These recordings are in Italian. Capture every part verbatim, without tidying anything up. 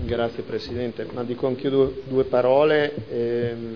Grazie Presidente, ma dico anch'io due, due parole ehm,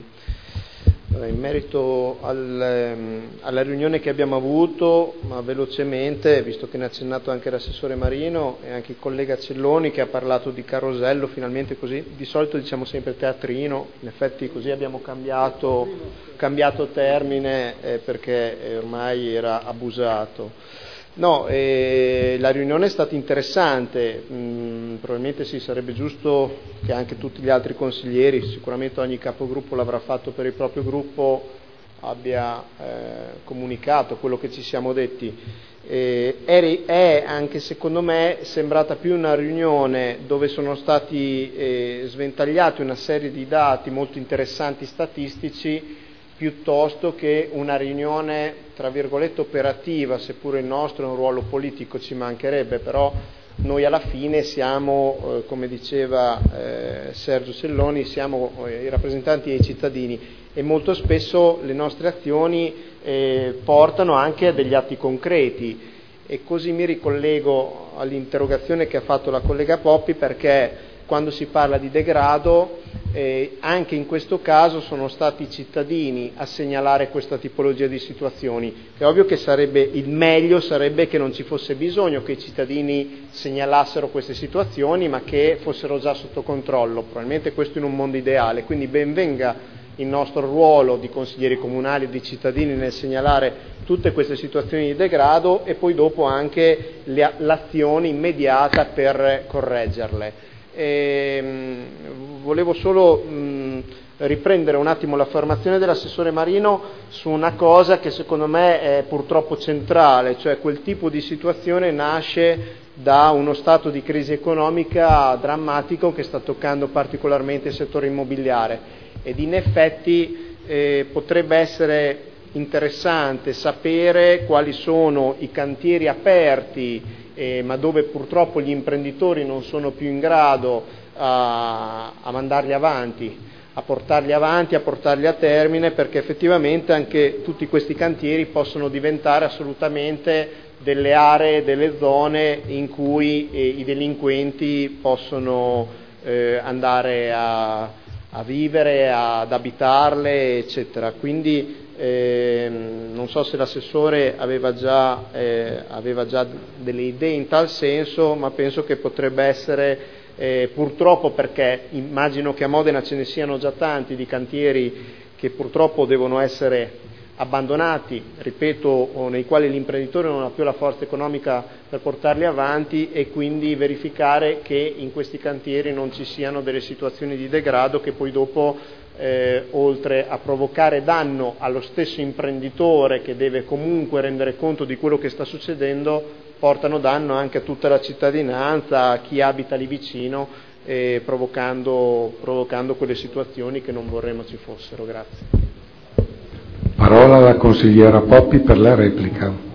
in merito al, ehm, alla riunione che abbiamo avuto, ma velocemente, visto che ne ha accennato anche l'assessore Marino e anche il collega Celloni che ha parlato di carosello, finalmente così, di solito diciamo sempre teatrino, in effetti così abbiamo cambiato, cambiato termine eh, perché ormai era abusato. No, eh, la riunione è stata interessante, mm, probabilmente sì, sarebbe giusto che anche tutti gli altri consiglieri, sicuramente ogni capogruppo l'avrà fatto per il proprio gruppo, abbia eh, comunicato quello che ci siamo detti. Eh, è, è anche secondo me sembrata più una riunione dove sono stati eh, sventagliati una serie di dati molto interessanti statistici, piuttosto che una riunione tra virgolette operativa, seppure il nostro è un ruolo politico, ci mancherebbe, però noi alla fine siamo, eh, come diceva eh, Sergio Celloni, siamo eh, i rappresentanti dei cittadini e molto spesso le nostre azioni eh, portano anche a degli atti concreti, e così mi ricollego all'interrogazione che ha fatto la collega Poppi, perché quando si parla di degrado eh, anche in questo caso sono stati i cittadini a segnalare questa tipologia di situazioni. È ovvio che sarebbe il meglio sarebbe che non ci fosse bisogno che i cittadini segnalassero queste situazioni, ma che fossero già sotto controllo, probabilmente questo in un mondo ideale, quindi ben venga il nostro ruolo di consiglieri comunali e di cittadini nel segnalare tutte queste situazioni di degrado e poi dopo anche le, l'azione immediata per correggerle. E, mh, volevo solo mh, riprendere un attimo l'affermazione dell'assessore Marino su una cosa che secondo me è purtroppo centrale, cioè quel tipo di situazione nasce da uno stato di crisi economica drammatico che sta toccando particolarmente il settore immobiliare, ed in effetti eh, potrebbe essere interessante sapere quali sono i cantieri aperti Eh, ma dove purtroppo gli imprenditori non sono più in grado a, a mandarli avanti, a portarli avanti, a portarli a termine, perché effettivamente anche tutti questi cantieri possono diventare assolutamente delle aree, delle zone in cui eh, i delinquenti possono eh, andare a, a vivere, ad abitarle, eccetera. Quindi Eh, non so se l'assessore aveva già, eh, aveva già delle idee in tal senso, ma penso che potrebbe essere, eh, purtroppo, perché immagino che a Modena ce ne siano già tanti di cantieri che purtroppo devono essere abbandonati, ripeto, o nei quali l'imprenditore non ha più la forza economica per portarli avanti, e quindi verificare che in questi cantieri non ci siano delle situazioni di degrado che poi dopo Eh, oltre a provocare danno allo stesso imprenditore, che deve comunque rendere conto di quello che sta succedendo, portano danno anche a tutta la cittadinanza, a chi abita lì vicino, eh, provocando, provocando quelle situazioni che non vorremmo ci fossero. Grazie. Parola alla consigliera Poppi per la replica.